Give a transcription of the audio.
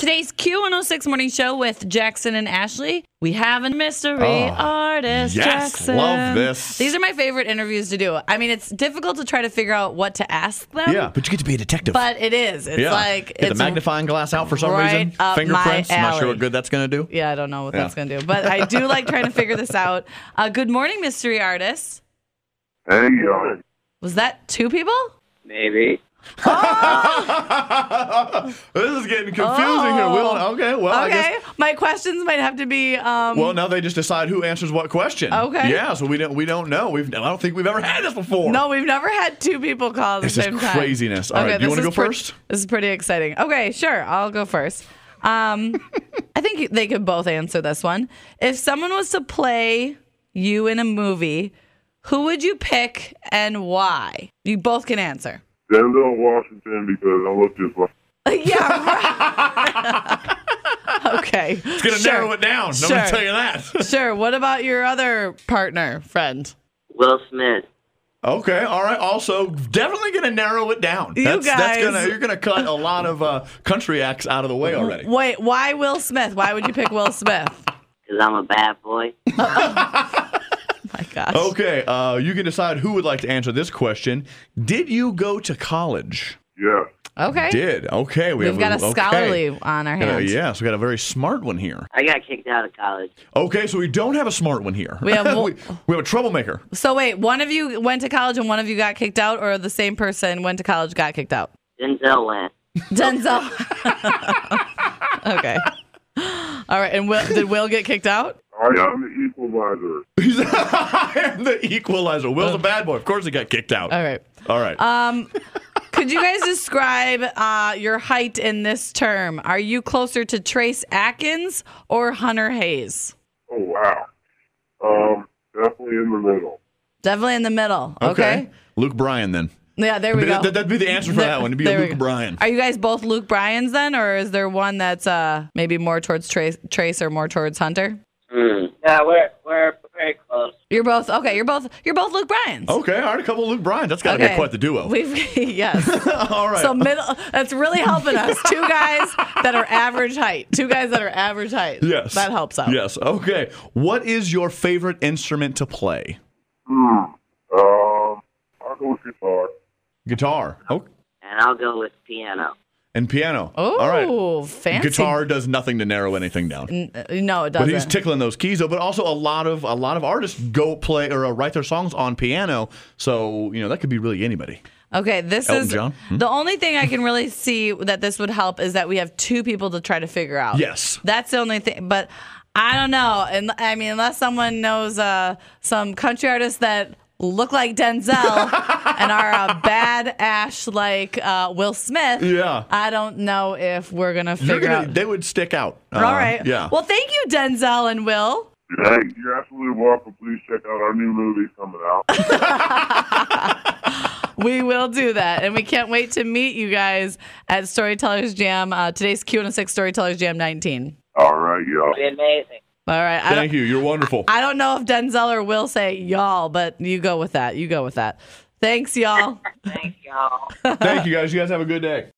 Today's Q106 morning show with Jackson and Ashley. We have a mystery artist, yes, Jackson. Love this. These are my favorite interviews to do. I mean, it's difficult to try to figure out what to ask them. Yeah, but you get to be a detective. But it is. It's like... Get it's the magnifying glass out for some right reason. up Fingerprints. my I'm not sure alley. what good that's going to do. Yeah, I don't know what that's going to do. But I do like trying to figure this out. Good morning, mystery artist. Hey, yo. Was that two people? Maybe. This is getting confusing here. Okay, well, I guess. My questions might have to be... Well, now they just decide who answers what question. Okay. Yeah, so we don't know. I don't think we've ever had this before. No, we've never had two people call at the This is same time. craziness. All right, do you want to go first? This is pretty exciting. Okay, sure. I'll go first. I think they could both answer this one. If someone was to play you in a movie, who would you pick and why? You both can answer. Denzel Washington, because I look just like... Yeah, right. Okay. It's going to narrow it down. I'm going to tell you that. Sure. What about your other partner, friend? Will Smith. Okay, all right. Also, definitely going to narrow it down. You're going to cut a lot of country acts out of the way already. Wait, why Will Smith? Why would you pick Will Smith? Because I'm a bad boy. My gosh. Okay, you can decide who would like to answer this question. Did you go to college? Yeah. Okay. Did. Okay. We've got a scholarly on our hands. Yeah, so we got a very smart one here. I got kicked out of college. Okay, so we don't have a smart one here. We have we have a troublemaker. So wait, one of you went to college and one of you got kicked out, or the same person went to college, got kicked out? Denzel went. Denzel. Okay. All right, and did Will get kicked out? I am the equalizer. I am the equalizer. Will's a bad boy. Of course he got kicked out. All right. All right. Could you guys describe your height in this term? Are you closer to Trace Atkins or Hunter Hayes? Oh, wow. Definitely in the middle. Definitely in the middle. Okay. Luke Bryan then. Yeah, there we go. That'd be the answer for that one. It'd be Luke Bryan. Are you guys both Luke Bryans then, or is there one that's maybe more towards Trace or more towards Hunter? Yeah, we're very close. You're both okay. You're both Luke Bryans. Okay, all right, a couple of Luke Bryans. That's got to be quite the duo. Yes. All right. So that's really helping us. Two guys that are average height. Yes. That helps out. Yes. Okay. What is your favorite instrument to play? I'll go with guitar. Guitar. Oh. And I'll go with piano. And piano. Oh, all right. Fancy. Guitar does nothing to narrow anything down. No, it doesn't. But he's tickling those keys, though. But also, a lot of artists go play or write their songs on piano. So that could be really anybody. Okay, this Elton is John? The only thing I can really see that this would help is that we have two people to try to figure out. Yes, that's the only thing. But I don't know, and I mean, unless someone knows some country artists that look like Denzel and are a bad Ash like Will Smith. Yeah. I don't know if we're going to figure out. They would stick out. All right. Yeah. Well, thank you, Denzel and Will. Hey, you're absolutely welcome. Please check out our new movie coming out. We will do that. And we can't wait to meet you guys at Storytellers Jam. Today's Q106 Storytellers Jam 19. All right, y'all. It'll be amazing. All right. Thank you. You're wonderful. I don't know if Denzel or Will say y'all, but you go with that. Thanks, y'all. Thanks, y'all. Thank you, guys. You guys have a good day.